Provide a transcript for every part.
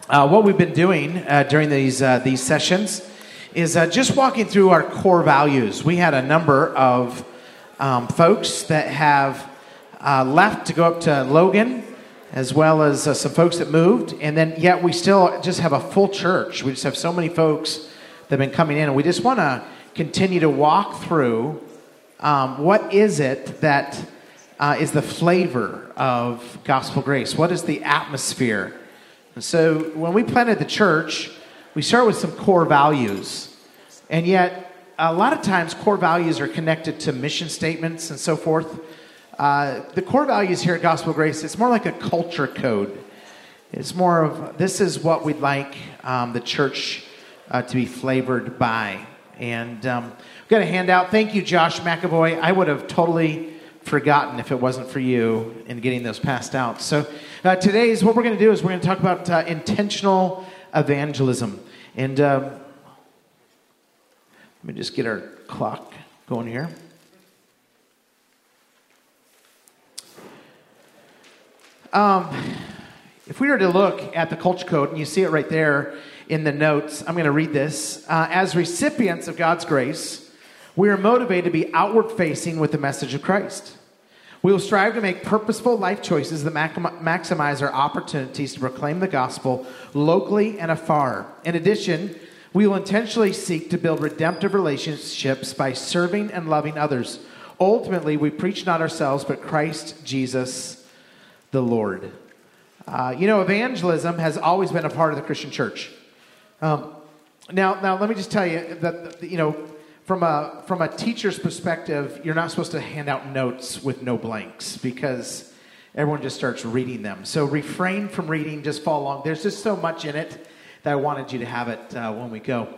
What we've been doing during these sessions is just walking through our core values. We had a number of folks that have left to go up to Logan, as well as some folks that moved, and then yet we still just have a full church. We just have so many folks that have been coming in, and we just want to continue to walk through what is it that is the flavor of Gospel Grace? What is the atmosphere? And so when we planted the church, we started with some core values. And yet, a lot of times, core values are connected to mission statements and so forth. The core values here at Gospel Grace, it's more like a culture code. It's more of, this is what we'd like the church to be flavored by. And we've got a handout. Thank you, Josh McAvoy. I would have totally forgotten if it wasn't for you in getting those passed out. So today's, what we're going to do is we're going to talk about intentional evangelism. And let me just get our clock going here. If we were to look at the culture code, and you see it right there in the notes, I'm going to read this. As recipients of God's grace, we are motivated to be outward-facing with the message of Christ. We will strive to make purposeful life choices that maximize our opportunities to proclaim the gospel locally and afar. In addition, we will intentionally seek to build redemptive relationships by serving and loving others. Ultimately, we preach not ourselves, but Christ Jesus the Lord. Evangelism has always been a part of the Christian church. Now, let me just tell you that, from a teacher's perspective, you're not supposed to hand out notes with no blanks because everyone just starts reading them. So refrain from reading, just follow along. There's just so much in it that I wanted you to have it when we go.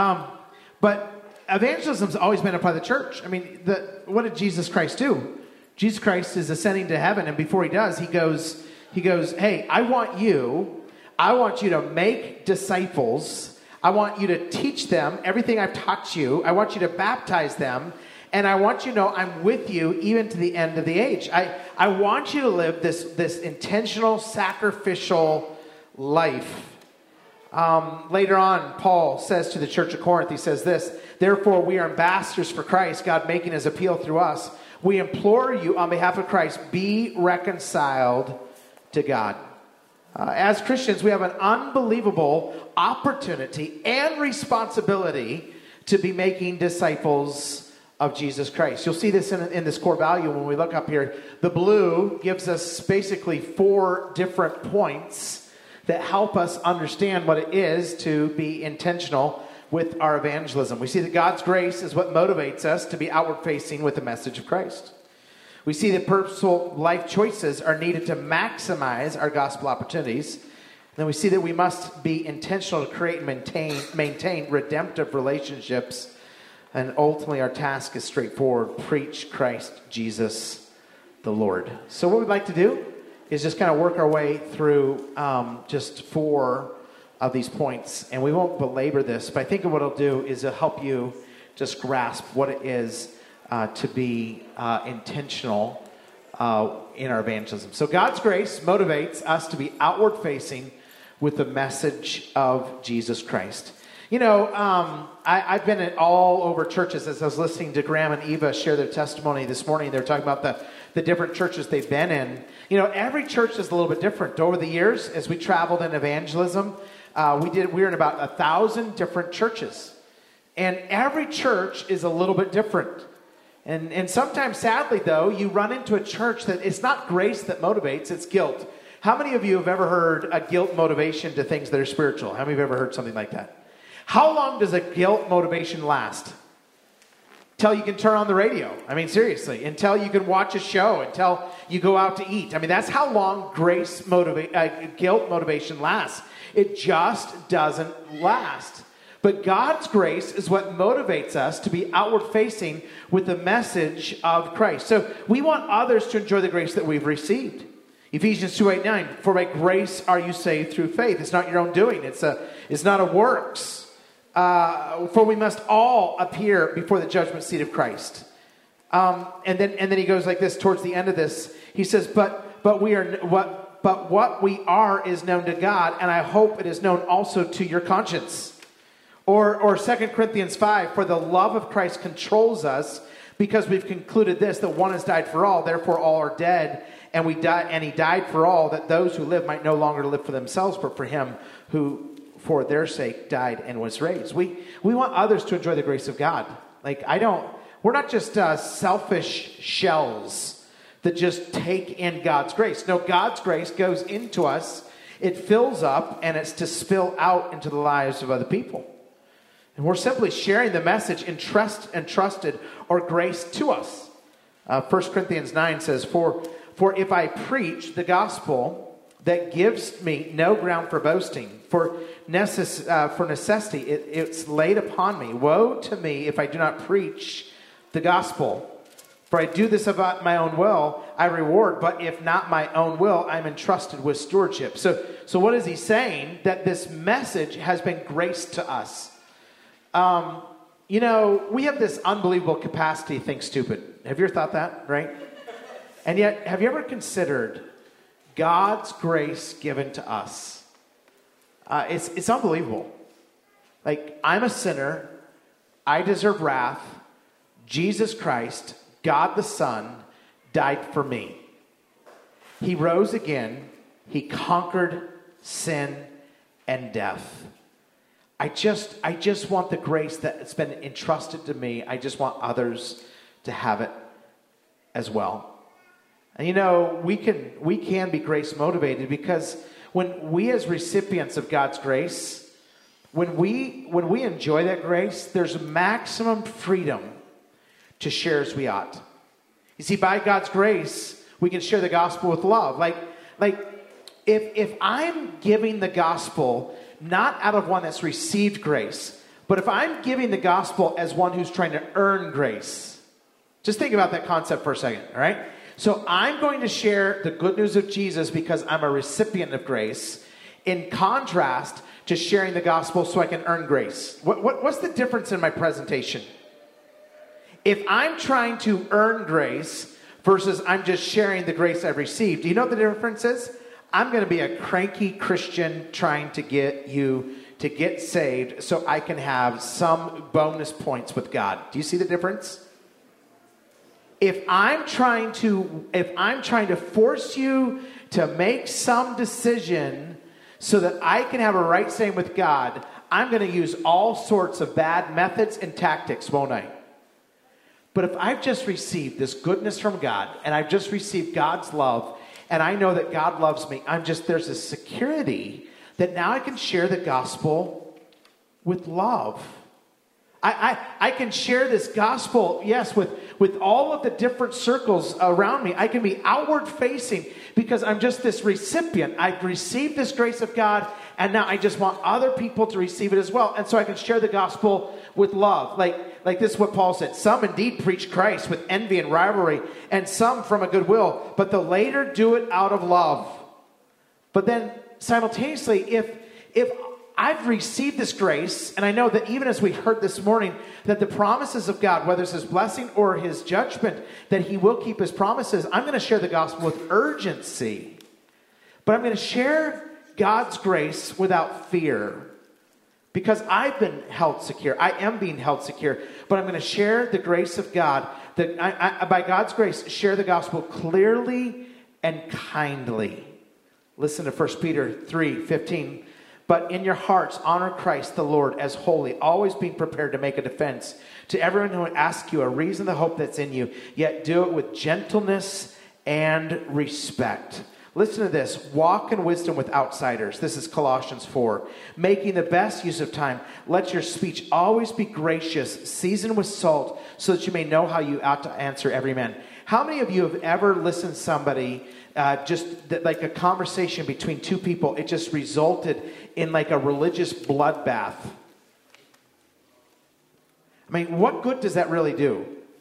But evangelism's always been a part of the church. I mean, what did Jesus Christ do? Jesus Christ is ascending to heaven, and before he does, he goes, hey, I want you to make disciples. I want you to teach them everything I've taught you. I want you to baptize them. And I want you to know I'm with you even to the end of the age. I want you to live this intentional, sacrificial life. Later on, Paul says to the church of Corinth, he says this, therefore we are ambassadors for Christ, God making his appeal through us. We implore you on behalf of Christ, be reconciled to God. As Christians, we have an unbelievable opportunity and responsibility to be making disciples of Jesus Christ. You'll see this in this core value when we look up here. The blue gives us basically 4 different points that help us understand what it is to be intentional with our evangelism. We see that God's grace is what motivates us to be outward-facing with the message of Christ. We see that purposeful life choices are needed to maximize our gospel opportunities. And then we see that we must be intentional to create and maintain redemptive relationships. And ultimately, our task is straightforward. Preach Christ Jesus the Lord. So what we'd like to do is just kind of work our way through just 4 of these points. And we won't belabor this, but I think what it'll do is it'll help you just grasp what it is to be intentional in our evangelism. So God's grace motivates us to be outward-facing with the message of Jesus Christ. I've been at all over churches as I was listening to Graham and Eva share their testimony this morning. They were talking about the different churches they've been in. Every church is a little bit different. Over the years, as we traveled in evangelism, we were in about 1,000 different churches. And every church is a little bit different. And sometimes, sadly, though, you run into a church that it's not grace that motivates, it's guilt. How many of you have ever heard a guilt motivation to things that are spiritual? How many of you have ever heard something like that? How long does a guilt motivation last? Until you can turn on the radio. I mean, seriously. Until you can watch a show. Until you go out to eat. I mean, that's how long guilt motivation lasts. It just doesn't last. But God's grace is what motivates us to be outward-facing with the message of Christ. So we want others to enjoy the grace that we've received. Ephesians 2:8-9, for by grace are you saved through faith. It's not your own doing. It's not of works. For we must all appear before the judgment seat of Christ. And then he goes like this towards the end of this. He says, but we are what but what we are is known to God, and I hope it is known also to your conscience. Or 2 Corinthians 5, for the love of Christ controls us, because we've concluded this, that one has died for all, therefore all are dead, and he died for all, that those who live might no longer live for themselves, but for him who for their sake died and was raised. We want others to enjoy the grace of God. We're not just selfish shells that just take in God's grace. No, God's grace goes into us, it fills up, and it's to spill out into the lives of other people. And we're simply sharing the message entrusted or grace to us. 1 Corinthians 9 says, For if I preach the gospel, that gives me no ground for boasting. For necessity, it's laid upon me. Woe to me if I do not preach the gospel. For I do this about my own will, I reward. But if not my own will, I'm entrusted with stewardship. So what is he saying? That this message has been graced to us. We have this unbelievable capacity to think stupid. Have you ever thought that, right? And yet, have you ever considered God's grace given to us? It's unbelievable. Like, I'm a sinner. I deserve wrath. Jesus Christ, God the Son, died for me. He rose again. He conquered sin and death. I just want the grace that's been entrusted to me. I just want others to have it as well. And we can be grace motivated, because when we as recipients of God's grace, when we enjoy that grace, there's maximum freedom to share as we ought. You see, by God's grace, we can share the gospel with love. Like if I'm giving the gospel not out of one that's received grace, but if I'm giving the gospel as one who's trying to earn grace, just think about that concept for a second, all right? So I'm going to share the good news of Jesus because I'm a recipient of grace, in contrast to sharing the gospel so I can earn grace. What's the difference in my presentation? If I'm trying to earn grace versus I'm just sharing the grace I've received, do you know what the difference is? I'm going to be a cranky Christian trying to get you to get saved so I can have some bonus points with God. Do you see the difference? If I'm trying to force you to make some decision so that I can have a right standing with God, I'm going to use all sorts of bad methods and tactics, won't I? But if I've just received this goodness from God, and I've just received God's love, and I know that God loves me, there's a security that now I can share the gospel with love. I can share this gospel, yes, with all of the different circles around me. I can be outward facing because I'm just this recipient. I've received this grace of God, and now I just want other people to receive it as well. And so I can share the gospel with love. Like this is what Paul said. Some indeed preach Christ with envy and rivalry, and some from a good will, but the later do it out of love. But then simultaneously, if I've received this grace, and I know that even as we heard this morning, that the promises of God, whether it's his blessing or his judgment, that he will keep his promises, I'm going to share the gospel with urgency. But I'm going to share God's grace without fear, because I've been held secure. I am being held secure. But I'm going to share the grace of God, that I, by God's grace, share the gospel clearly and kindly. Listen to 1 Peter 3:15. But in your hearts, honor Christ the Lord as holy, always being prepared to make a defense to everyone who asks you a reason of the hope that's in you, yet do it with gentleness and respect. Listen to this. Walk in wisdom with outsiders. This is Colossians 4. Making the best use of time. Let your speech always be gracious, seasoned with salt, so that you may know how you ought to answer every man. How many of you have ever listened to somebody, like a conversation between two people, it just resulted in like a religious bloodbath? I mean, what good does that really do?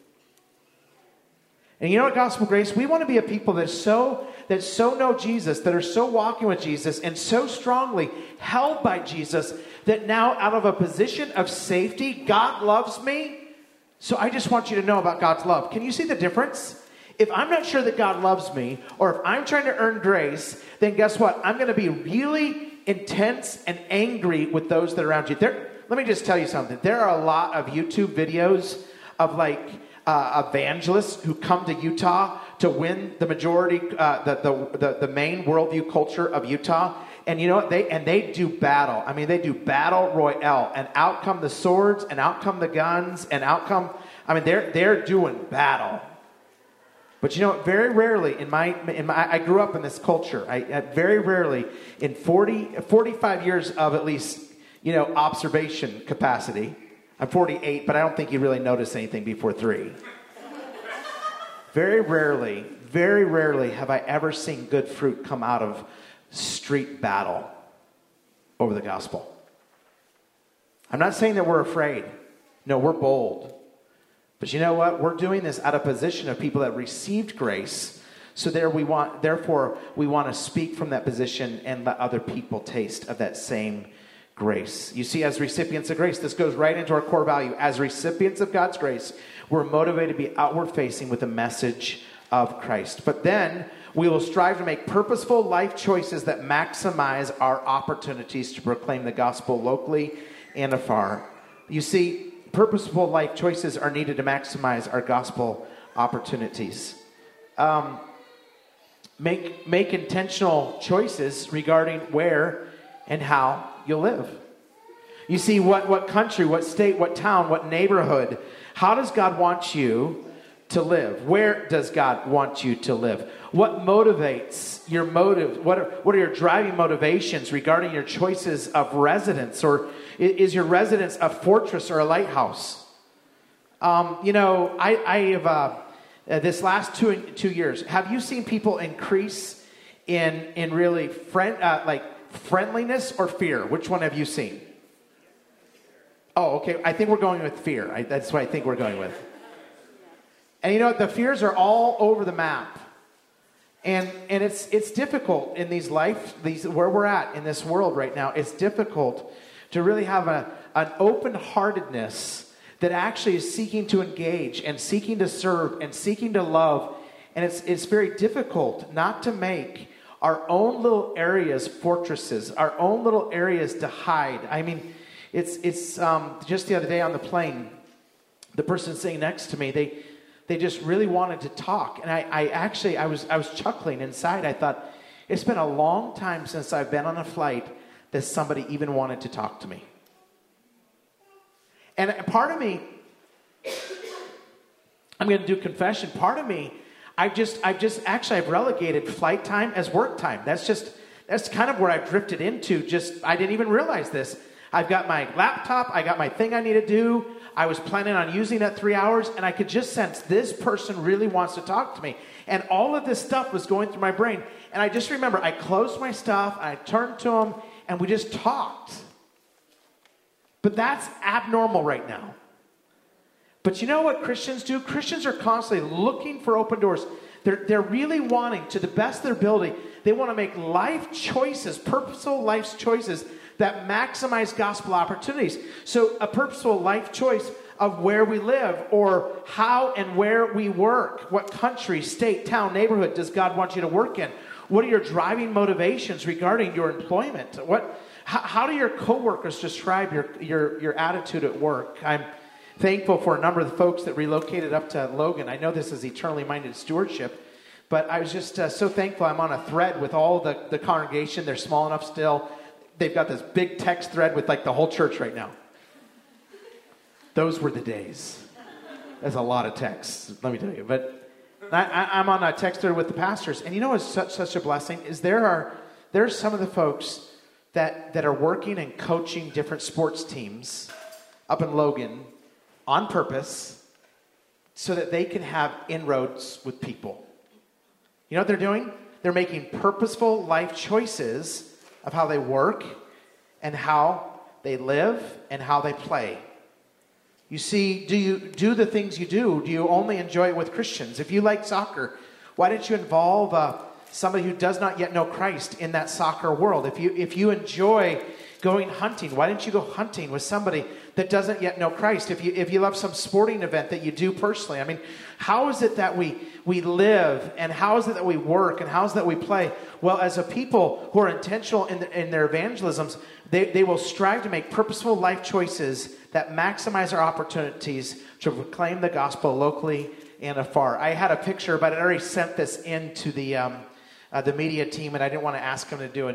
And you know what, Gospel Grace? We want to be a people that so know Jesus, that are so walking with Jesus, and so strongly held by Jesus, that now out of a position of safety, God loves me, so I just want you to know about God's love. Can you see the difference? If I'm not sure that God loves me, or if I'm trying to earn grace, then guess what? I'm going to be really intense and angry with those that are around you. Let me just tell you something. There are a lot of YouTube videos of evangelists who come to Utah to win the majority, the main worldview culture of Utah. And you know what? They do battle. I mean, they do battle royale, and out come the swords, and out come the guns, and they're doing battle. But you know what? Very rarely I grew up in this culture. I very rarely in 45 years of at least, observation capacity. I'm 48, but I don't think you really notice anything before 3. Very rarely have I ever seen good fruit come out of street battle over the gospel. I'm not saying that we're afraid. No, we're bold. But you know what? We're doing this out of position of people that received grace. So therefore we want to speak from that position and let other people taste of that same grace. You see, as recipients of grace, this goes right into our core value. As recipients of God's grace, we're motivated to be outward facing with the message of Christ. But then we will strive to make purposeful life choices that maximize our opportunities to proclaim the gospel locally and afar. You see, purposeful life choices are needed to maximize our gospel opportunities. Make intentional choices regarding where and how you'll live. You see, what country, what state, what town, what neighborhood, how does God want you to live? Where does God want you to live? What motivates your motive? What are your driving motivations regarding your choices of residence? Or is your residence a fortress or a lighthouse? I have this last 2 years, have you seen people increase in really friendliness or fear? Which one have you seen? Oh, okay. I think we're going with fear. That's what I think we're going with. And the fears are all over the map. And it's difficult in where we're at in this world right now. It's difficult to really have an open-heartedness that actually is seeking to engage and seeking to serve and seeking to love. And it's very difficult not to make our own little areas fortresses, our own little areas to hide. I mean, it's just the other day on the plane, the person sitting next to me, they just really wanted to talk. And I was chuckling inside. I thought, it's been a long time since I've been on a flight that somebody even wanted to talk to me. And part of me, I'm going to do confession. Part of me, I've relegated flight time as work time. That's kind of where I've drifted into. I didn't even realize this. I've got my laptop. I got my thing I need to do. I was planning on using that 3 hours, and I could just sense this person really wants to talk to me. And all of this stuff was going through my brain. And I just remember I closed my stuff, I turned to him, and we just talked. But that's abnormal right now. But you know what Christians do? Christians are constantly looking for open doors. They're really wanting, to the best of their ability, they want to make life choices, purposeful life choices that maximize gospel opportunities. So a purposeful life choice of where we live, or how and where we work. What country, state, town, neighborhood does God want you to work in? What are your driving motivations regarding your employment? How do your coworkers describe your attitude at work? I'm thankful for a number of the folks that relocated up to Logan. I know this is eternally minded stewardship, but I was just so thankful. I'm on a thread with all the congregation. They're small enough still. They've got this big text thread with the whole church right now. Those were the days. That's a lot of texts, let me tell you. But I'm on a text thread with the pastors, and you know what's such a blessing is there's some of the folks that are working and coaching different sports teams up in Logan on purpose so that they can have inroads with people. You know what they're doing? They're making purposeful life choices of how they work and how they live and how they play. You see, do you do the things you do? Do you only enjoy it with Christians? If you like soccer, why don't you involve somebody who does not yet know Christ in that soccer world? If you enjoy going hunting. Why didn't you go hunting with somebody that doesn't yet know Christ? If you love some sporting event that you do personally, I mean, how is it that we live, and how is it that we work, and how is it that we play? Well, as a people who are intentional in their evangelisms, they will strive to make purposeful life choices that maximize our opportunities to proclaim the gospel locally and afar. I had a picture, but I already sent this into the media team, and I didn't want to ask them to do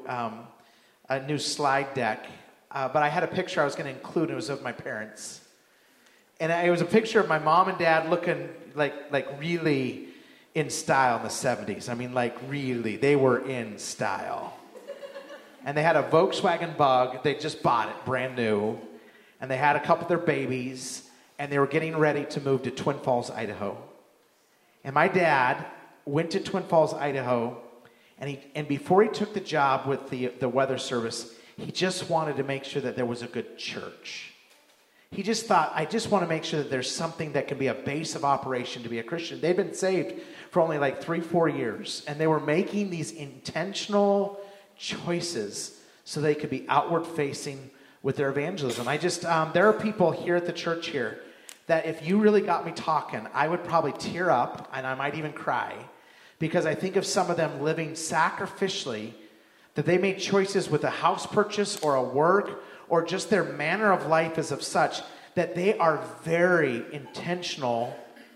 a new slide deck. But I had a picture I was going to include, and it was of my parents. And it was a picture of my mom and dad looking like really in style in the 70s. I mean, like really, they were in style. And they had a Volkswagen Bug. They just bought it, brand new. And they had a couple of their babies, and they were getting ready to move to Twin Falls, Idaho. And my dad went to Twin Falls, Idaho, and before he took the job with the weather service, he just wanted to make sure that there was a good church. He just thought, I just want to make sure that there's something that can be a base of operation to be a Christian. They'd been saved for only like 3-4 years, and they were making these intentional choices so they could be outward facing with their evangelism. There are people here at the church here that if you really got me talking, I would probably tear up, and I might even cry, because I think of some of them living sacrificially, that they made choices with a house purchase or a work or just their manner of life is of such that they are very intentional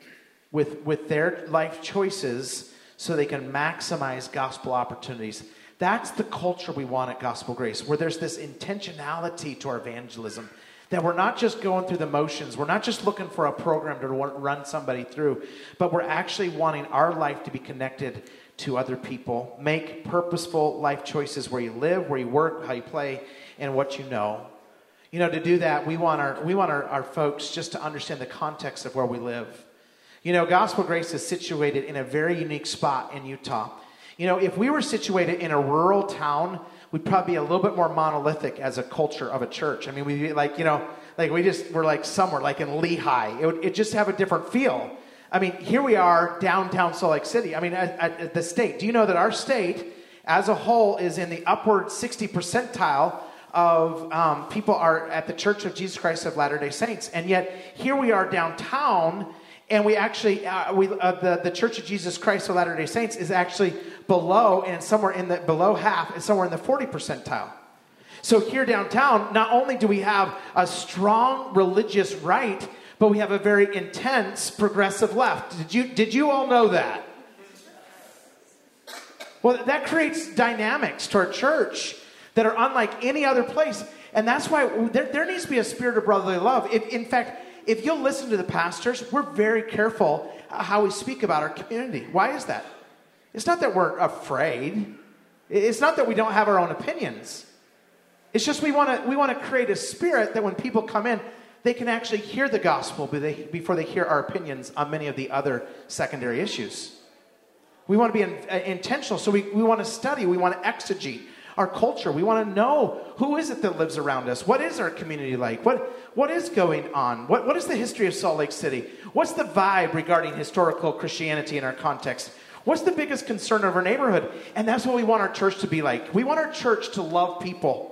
with their life choices so they can maximize gospel opportunities. That's the culture we want at Gospel Grace, where there's this intentionality to our evangelism, that we're not just going through the motions. We're not just looking for a program to run somebody through, but we're actually wanting our life to be connected to other people. Make purposeful life choices where you live, where you work, how you play, and what you know. You know, to do that, we want our folks just to understand the context of where we live. You know, Gospel Grace is situated in a very unique spot in Utah. You know, if we were situated in a rural town, we'd probably be a little bit more monolithic as a culture of a church. I mean, we'd be like, you know, like we're like somewhere, like in Lehi. It just have a different feel. I mean, here we are, downtown Salt Lake City. I mean, at the state. Do you know that our state, as a whole, is in the upward 60 percentile of people are at the Church of Jesus Christ of Latter-day Saints? And yet, here we are downtown, and we actually, the Church of Jesus Christ of Latter-day Saints is actually below, and somewhere in the below half, is somewhere in the 40 percentile. So here downtown, not only do we have a strong religious right, but we have a very intense progressive left. Did you all know that? Well, that creates dynamics to our church that are unlike any other place. And that's why there needs to be a spirit of brotherly love. In fact, if you'll listen to the pastors, we're very careful how we speak about our community. Why is that? It's not that we're afraid. It's not that we don't have our own opinions. It's just we want to create a spirit that when people come in, they can actually hear the gospel before they hear our opinions on many of the other secondary issues. We want to be intentional, so we want to study, we want to exegete our culture. We want to know, who is it that lives around us? What is our community like? What is going on? What is the history of Salt Lake City? What's the vibe regarding historical Christianity in our context? What's the biggest concern of our neighborhood? And that's what we want our church to be like. We want our church to love people.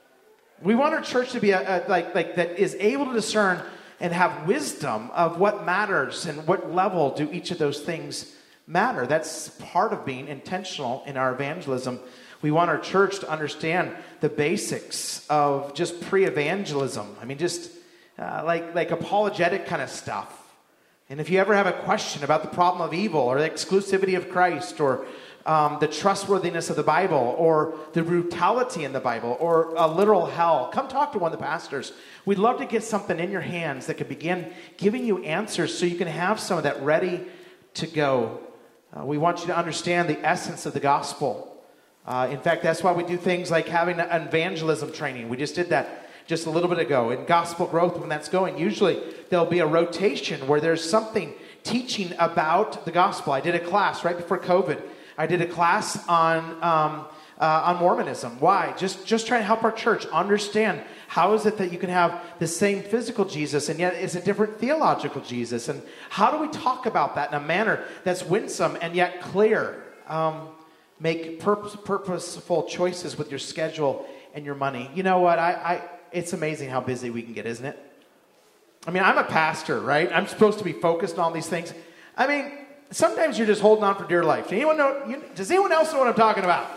We want our church to be like that is able to discern and have wisdom of what matters and what level do each of those things matter. That's part of being intentional in our evangelism. We want our church to understand the basics of just pre-evangelism. I mean, just like apologetic kind of stuff. And if you ever have a question about the problem of evil or the exclusivity of Christ or the trustworthiness of the Bible or the brutality in the Bible or a literal hell, come talk to one of the pastors. We'd love to get something in your hands that could begin giving you answers so you can have some of that ready to go. We want you to understand the essence of the gospel. In fact, that's why we do things like having an evangelism training. We just did that just a little bit ago. In Gospel Growth, when that's going, usually there'll be a rotation where there's something teaching about the gospel. I did a class right before COVID. I did a class on Mormonism. Why? Just trying to help our church understand how is it that you can have the same physical Jesus and yet it's a different theological Jesus. And how do we talk about that in a manner that's winsome and yet clear? Make purposeful choices with your schedule and your money. You know what? It's amazing how busy we can get, isn't it? I mean, I'm a pastor, right? I'm supposed to be focused on all these things. I mean, sometimes you're just holding on for dear life. Does anyone else know what I'm talking about?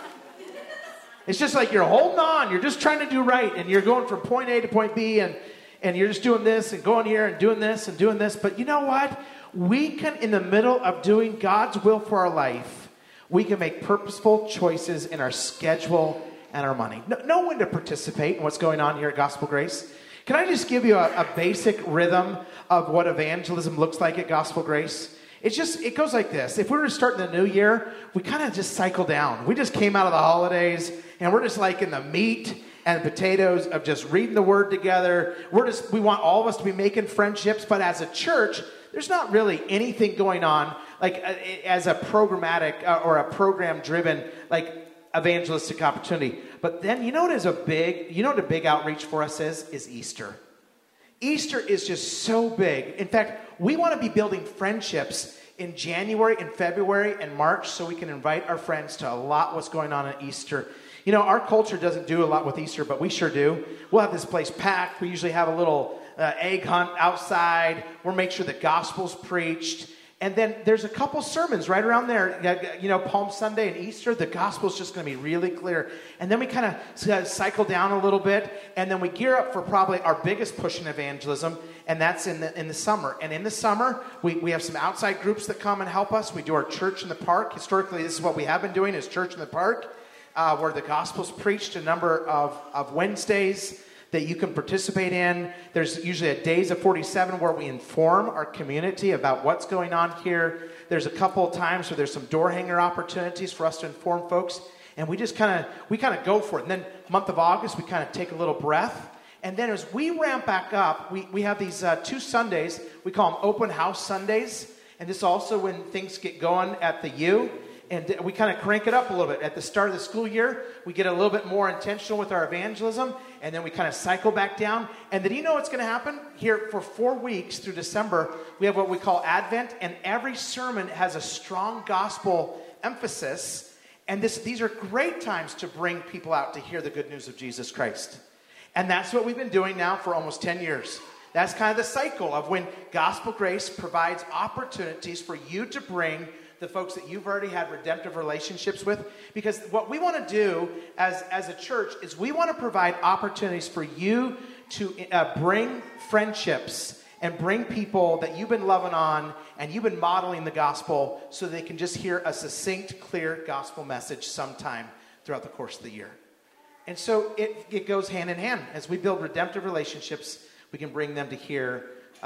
It's just like you're holding on. You're just trying to do right. And you're going from point A to point B. And you're just doing this and going here and doing this and doing this. But you know what? We can, in the middle of doing God's will for our life, we can make purposeful choices in our schedule and our money. Know when to participate in what's going on here at Gospel Grace. Can I just give you a basic rhythm of what evangelism looks like at Gospel Grace? It goes like this. If we were to start in the new year, we kind of just cycle down. We just came out of the holidays, and we're just like in the meat and potatoes of just reading the word together. We want all of us to be making friendships, but as a church, there's not really anything going on like as a programmatic or a program-driven like evangelistic opportunity. But then you know what a big outreach for us is Easter. Easter is just so big. In fact, we want to be building friendships in January and February and March so we can invite our friends to a lot what's going on at Easter. You know, our culture doesn't do a lot with Easter, but we sure do. We'll have this place packed. We usually have a little egg hunt outside. We'll make sure the gospel's preached. And then there's a couple sermons right around there. You know, Palm Sunday and Easter, the gospel's just going to be really clear. And then we kind of cycle down a little bit, and then we gear up for probably our biggest push in evangelism, and that's in the summer. And in the summer, we have some outside groups that come and help us. We do our church in the park. Historically, this is what we have been doing, is church in the park, where the gospel's preached a number of Wednesdays that you can participate in. There's usually a Days of 47 where we inform our community about what's going on here. There's a couple of times where there's some door hanger opportunities for us to inform folks. And we kind of go for it. And then month of August, we kind of take a little breath. And then as we ramp back up, we have these 2 Sundays. We call them open house Sundays. And this is also when things get going at the U. And we kind of crank it up a little bit. At the start of the school year, we get a little bit more intentional with our evangelism, and then we kind of cycle back down. And then you know what's going to happen? Here for 4 weeks through December, we have what we call Advent, and every sermon has a strong gospel emphasis. And these are great times to bring people out to hear the good news of Jesus Christ. And that's what we've been doing now for almost 10 years. That's kind of the cycle of when Gospel Grace provides opportunities for you to bring the folks that you've already had redemptive relationships with. Because what we want to do as a church is we want to provide opportunities for you to bring friendships and bring people that you've been loving on and you've been modeling the gospel so they can just hear a succinct, clear gospel message sometime throughout the course of the year. And so it goes hand in hand. As we build redemptive relationships, we can bring them to hear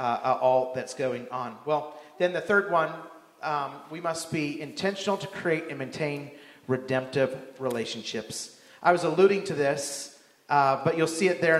all that's going on. Well, then the third one, we must be intentional to create and maintain redemptive relationships. I was alluding to this, but you'll see it there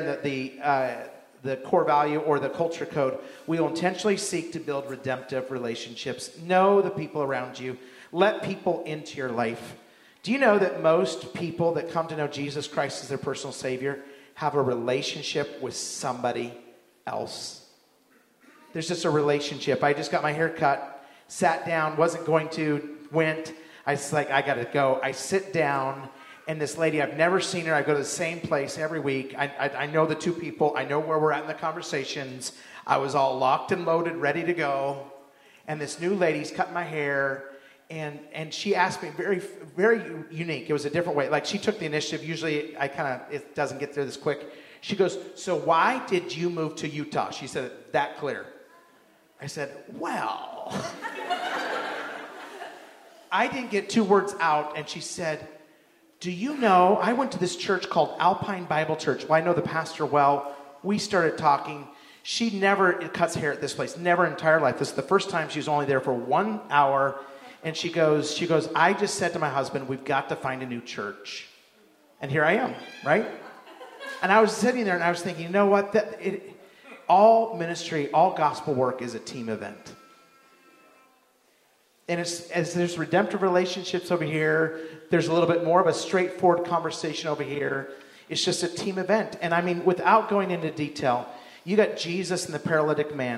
in the core value or the culture code. We will intentionally seek to build redemptive relationships. Know the people around you. Let people into your life. Do you know that most people that come to know Jesus Christ as their personal Savior have a relationship with somebody else? There's just a relationship. I just got my hair cut. Sat down, wasn't going to, went. I was like, I got to go. I sit down, and this lady, I've never seen her. I go to the same place every week. I know the two people. I know where we're at in the conversations. I was all locked and loaded, ready to go. And this new lady's cutting my hair, and she asked me very, very unique. It was a different way. Like, she took the initiative. Usually, it doesn't get there this quick. She goes, so why did you move to Utah? She said it that clear. I said, well... I didn't get 2 words out, and she said, do you know, I went to this church called Alpine Bible Church. Well, I know the pastor well. We started talking. She never cuts hair at this place, never in her entire life. This is the first time she was only there for 1 hour, and she goes, I just said to my husband, we've got to find a new church. And here I am, right? And I was sitting there, and I was thinking, you know what? All ministry, all gospel work is a team event. And as there's redemptive relationships over here, there's a little bit more of a straightforward conversation over here. It's just a team event. And I mean, without going into detail, you got Jesus and the paralytic man.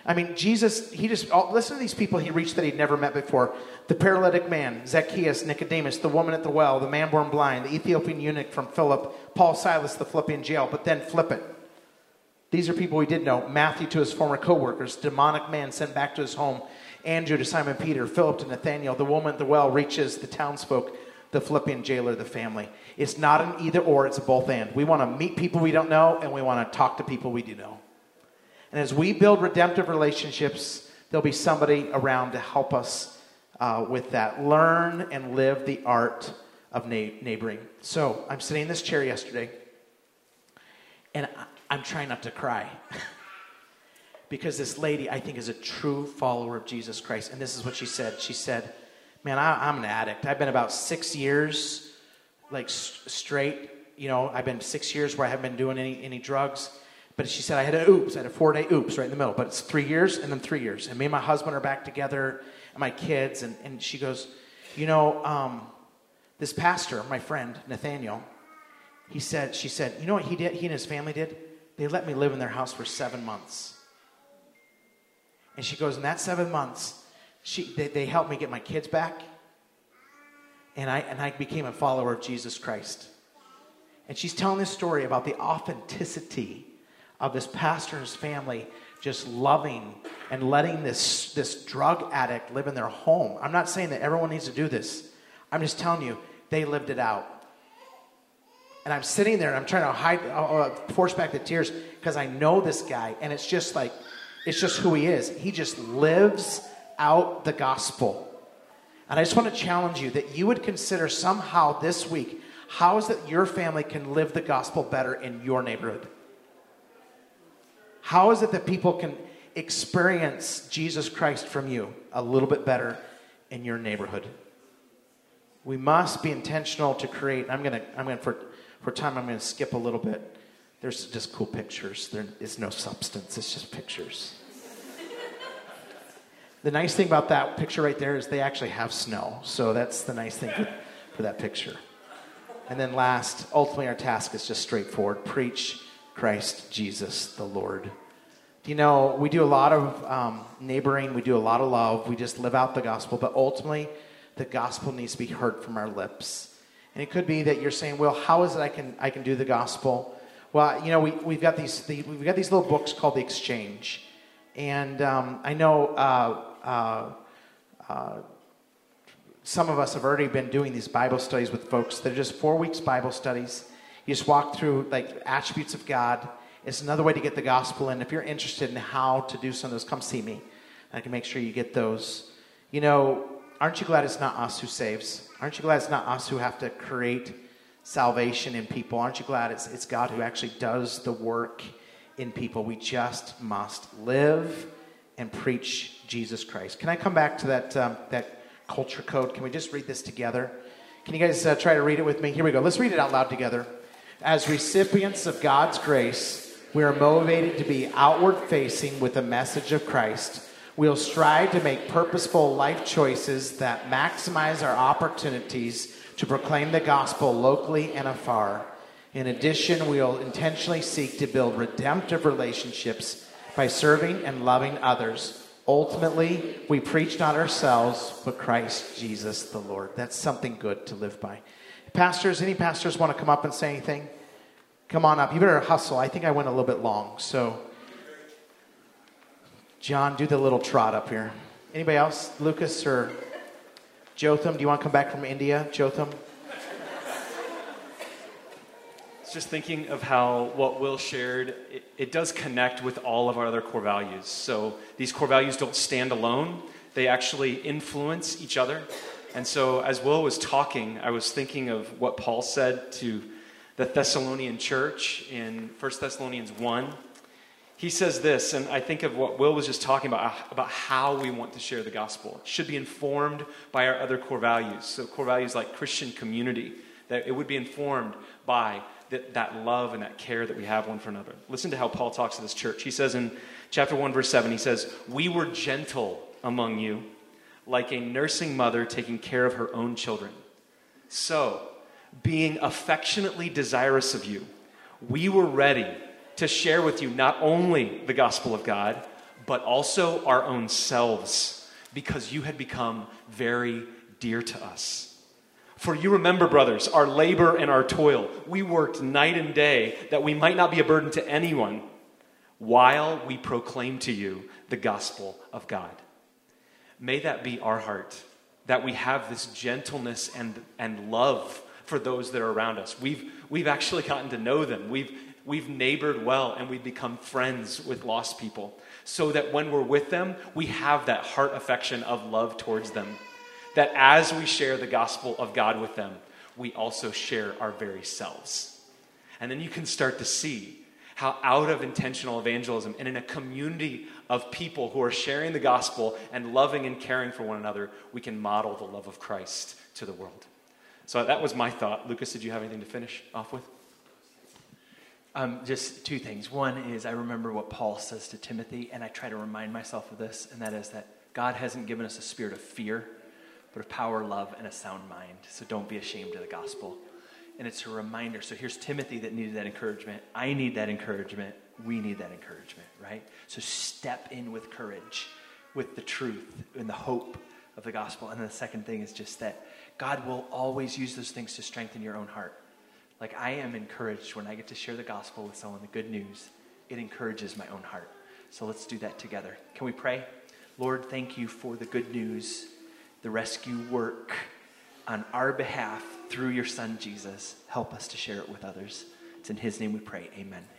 I mean, Jesus, listen to these people he reached that he'd never met before. The paralytic man, Zacchaeus, Nicodemus, the woman at the well, the man born blind, the Ethiopian eunuch from Philip, Paul, Silas, the Philippian jail. But then flip it. These are people we did know. Matthew to his former co-workers, demonic man sent back to his home, Andrew to Simon Peter, Philip to Nathanael, the woman at the well reaches the townsfolk, the Philippian jailer, the family. It's not an either or, it's a both and. We want to meet people we don't know, and we want to talk to people we do know. And as we build redemptive relationships, there'll be somebody around to help us with that. Learn and live the art of neighboring. So I'm sitting in this chair yesterday, and I'm trying not to cry. Because this lady, I think, is a true follower of Jesus Christ. And this is what she said. She said, man, I'm an addict. I've been about 6 years, like straight. You know, I've been 6 years where I haven't been doing any drugs. But she said, I had a 4-day oops right in the middle. But it's 3 years and then 3 years. And me and my husband are back together and my kids. And she goes, you know, this pastor, my friend, Nathaniel, she said, you know what he did? He and his family did? They let me live in their house for 7 months. And she goes, in that 7 months, they helped me get my kids back. And I became a follower of Jesus Christ. And she's telling this story about the authenticity of this pastor and his family just loving and letting this drug addict live in their home. I'm not saying that everyone needs to do this. I'm just telling you, they lived it out. And I'm sitting there and I'm trying to force back the tears because I know this guy. And it's just who he is. He just lives out the gospel. And I just want to challenge you that you would consider somehow this week, how is it your family can live the gospel better in your neighborhood? How is it that people can experience Jesus Christ from you a little bit better in your neighborhood? We must be intentional to create. For time, I'm going to skip a little bit. There's just cool pictures. There is no substance. It's just pictures. The nice thing about that picture right there is they actually have snow. So that's the nice thing for that picture. And then last, ultimately our task is just straightforward. Preach Christ Jesus the Lord. You know, we do a lot of neighboring. We do a lot of love. We just live out the gospel. But ultimately, the gospel needs to be heard from our lips. And it could be that you're saying, well, how is it I can do the gospel? Well, you know, we've got these little books called The Exchange. And I know some of us have already been doing these Bible studies with folks. They're just 4 weeks Bible studies. You just walk through like attributes of God. It's another way to get the gospel in. If you're interested in how to do some of those, come see me. I can make sure you get those. You know, aren't you glad it's not us who saves? Aren't you glad it's not us who have to create salvation in people? Aren't you glad it's God who actually does the work in people? We just must live and preach Jesus Christ. Can I come back to that culture code? Can we just read this together? Can you guys try to read it with me? Here we go. Let's read it out loud together. As recipients of God's grace, we are motivated to be outward-facing with the message of Christ. We'll strive to make purposeful life choices that maximize our opportunities to proclaim the gospel locally and afar. In addition, we'll intentionally seek to build redemptive relationships by serving and loving others. Ultimately, we preach not ourselves, but Christ Jesus the Lord. That's something good to live by. Pastors, any pastors want to come up and say anything? Come on up. You better hustle. I think I went a little bit long. So, John, do the little trot up here. Anybody else? Lucas or Jotham? Do you want to come back from India? Jotham? Just thinking of how what Will shared, it does connect with all of our other core values. So these core values don't stand alone. They actually influence each other. And so as Will was talking, I was thinking of what Paul said to the Thessalonian church in 1 Thessalonians 1. He says this, and I think of what Will was just talking about how we want to share the gospel. It should be informed by our other core values. So core values like Christian community, that it would be informed by that love and that care that we have one for another. Listen to how Paul talks to this church. He says in chapter 1, verse 7, he says, "We were gentle among you, like a nursing mother taking care of her own children. So, being affectionately desirous of you, we were ready to share with you not only the gospel of God, but also our own selves, because you had become very dear to us. For you remember, brothers, our labor and our toil. We worked night and day that we might not be a burden to anyone while we proclaim to you the gospel of God. May that be our heart, that we have this gentleness and love for those that are around us. We've actually gotten to know them. We've neighbored well, and we've become friends with lost people, so that when we're with them, we have that heart affection of love towards them. That as we share the gospel of God with them, we also share our very selves. And then you can start to see how out of intentional evangelism and in a community of people who are sharing the gospel and loving and caring for one another, we can model the love of Christ to the world. So that was my thought. Lucas, did you have anything to finish off with? Just two things. One is I remember what Paul says to Timothy, and I try to remind myself of this, and that is that God hasn't given us a spirit of fear, but of power, love, and a sound mind. So don't be ashamed of the gospel. And it's a reminder. So here's Timothy that needed that encouragement. I need that encouragement. We need that encouragement, right? So step in with courage, with the truth and the hope of the gospel. And then the second thing is just that God will always use those things to strengthen your own heart. Like, I am encouraged when I get to share the gospel with someone, the good news. It encourages my own heart. So let's do that together. Can we pray? Lord, thank you for the good news, the rescue work on our behalf through your son, Jesus. Help us to share it with others. It's in his name we pray. Amen.